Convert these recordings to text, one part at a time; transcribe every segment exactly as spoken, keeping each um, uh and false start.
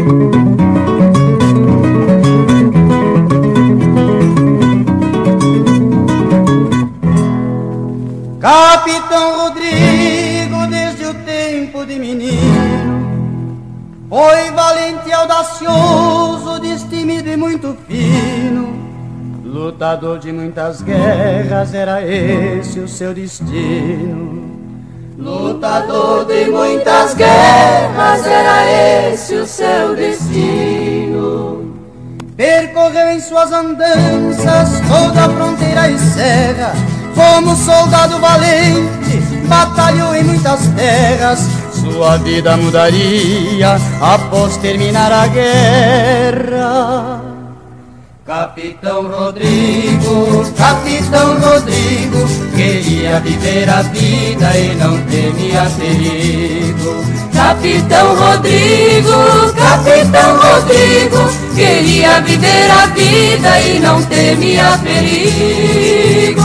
Capitão Rodrigo, desde o tempo de menino, foi valente e audacioso, destemido e muito fino. Lutador de muitas guerras, era esse o seu destino. Lutador de muitas guerras, era esse o seu destino. Percorreu em suas andanças toda a fronteira e serra. Como soldado valente, batalhou em muitas terras. Sua vida mudaria após terminar a guerra. Capitão Rodrigo, Capitão Rodrigo, queria viver a vida e não temia perigo. Capitão Rodrigo, Capitão Rodrigo, queria viver a vida e não temia perigo.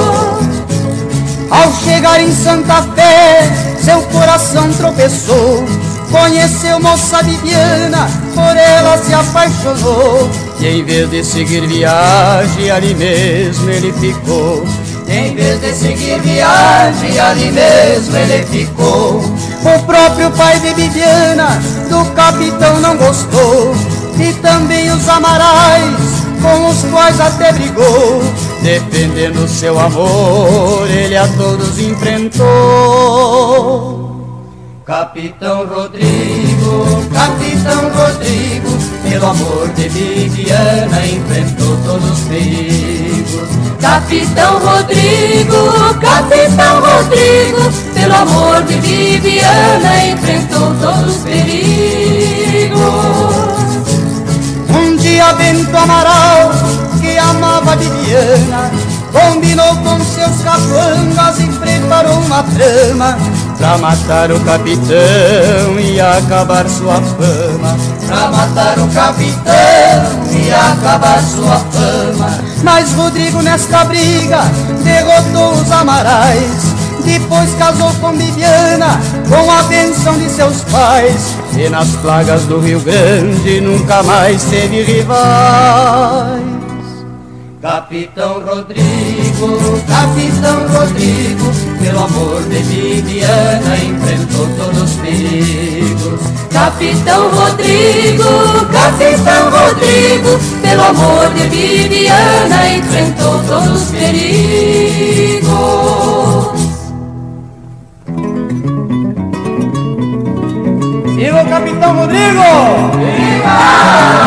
Ao chegar em Santa Fé, seu coração tropeçou. Conheceu moça Viviana, por ela se apaixonou. E em vez de seguir viagem, ali mesmo ele ficou. Em vez de seguir viagem, ali mesmo ele ficou. O próprio pai de Viviana, do capitão não gostou. E também os Amarais, com os quais até brigou. Defendendo seu amor, ele a todos enfrentou. Capitão Rodrigo, Capitão Rodrigo, pelo amor de Viviana enfrentou todos os perigos. Capitão Rodrigo, Capitão Rodrigo, pelo amor de Viviana enfrentou todos os perigos. Um dia Bento Amaral, que amava Viviana, combinou com seus capangas e preparou uma trama pra matar o capitão e acabar sua fama. Pra matar o capitão e acabar sua fama. Mas Rodrigo nesta briga derrotou os Amarais. Depois casou com Viviana, com a bênção de seus pais. E nas plagas do Rio Grande nunca mais teve rivais. Capitão Rodrigo, Capitão Rodrigo, pelo amor de Viviana enfrentou todos os perigos. Capitão Rodrigo, Capitão Rodrigo, pelo amor de Viviana enfrentou todos os perigos. Viva o Capitão Rodrigo! Viva!